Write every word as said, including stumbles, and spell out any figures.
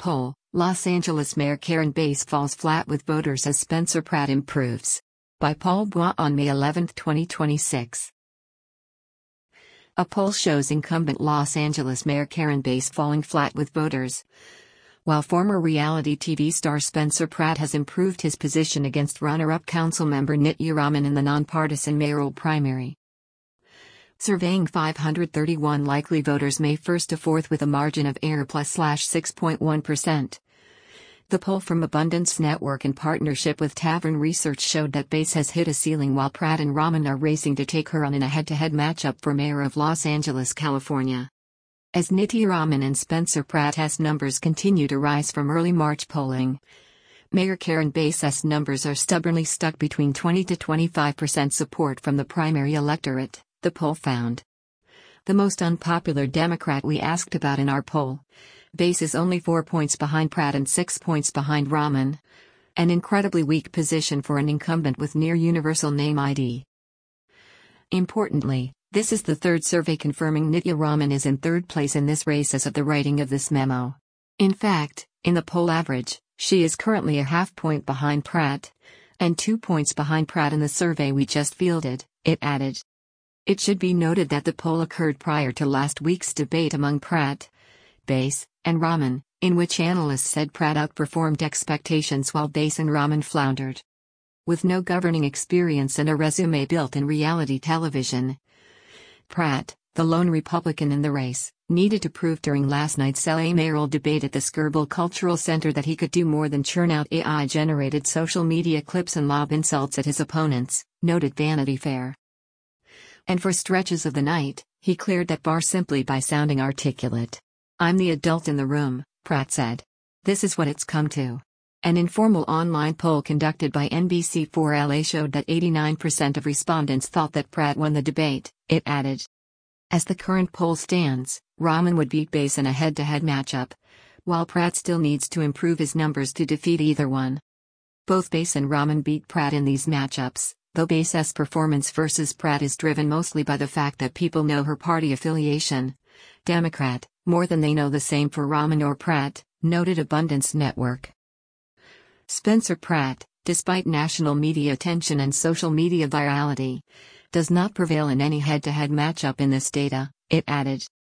poll, Los Angeles Mayor Karen Bass falls flat with voters as Spencer Pratt improves. By Paul Bois on May eleventh, twenty twenty-six. A poll shows incumbent Los Angeles Mayor Karen Bass falling flat with voters, while former reality T V star Spencer Pratt has improved his position against runner-up councilmember Nitya Raman in the nonpartisan mayoral primary. Surveying five hundred thirty-one likely voters May first to fourth with a margin of error plus slash six point one percent. The poll from Abundance Network in partnership with Tavern Research showed that Bass has hit a ceiling while Pratt and Raman are racing to take her on in a head-to-head matchup for mayor of Los Angeles, California. As Nitya Raman and Spencer Pratt's numbers continue to rise from early March polling, Mayor Karen Bass's numbers are stubbornly stuck between twenty to twenty-five percent support from the primary electorate, the poll found. The most unpopular Democrat we asked about in our poll, Bass is only four points behind Pratt and six points behind Raman, an incredibly weak position for an incumbent with near universal name I D. Importantly, this is the third survey confirming Nitya Raman is in third place in this race as of the writing of this memo. In fact, in the poll average, she is currently a half point behind Pratt, and two points behind Pratt in the survey we just fielded, it added. It should be noted that the poll occurred prior to last week's debate among Pratt, Bass, and Raman, in which analysts said Pratt outperformed expectations while Bass and Raman floundered. With no governing experience and a resume built in reality television, Pratt, the lone Republican in the race, needed to prove during last night's L A mayoral debate at the Skirball Cultural Center that he could do more than churn out A I-generated social media clips and lob insults at his opponents, noted Vanity Fair. And for stretches of the night, he cleared that bar simply by sounding articulate. "I'm the adult in the room," Pratt said. "This is what it's come to." An informal online poll conducted by N B C four L A showed that eighty-nine percent of respondents thought that Pratt won the debate, it added. As the current poll stands, Raman would beat Bass in a head-to-head matchup, while Pratt still needs to improve his numbers to defeat either one. Both Bass and Raman beat Pratt in these matchups, though Bass's performance versus Pratt is driven mostly by the fact that people know her party affiliation, Democrat, more than they know the same for Raman or Pratt, noted Abundance Network. Spencer Pratt, despite national media attention and social media virality, does not prevail in any head-to-head matchup in this data, it added.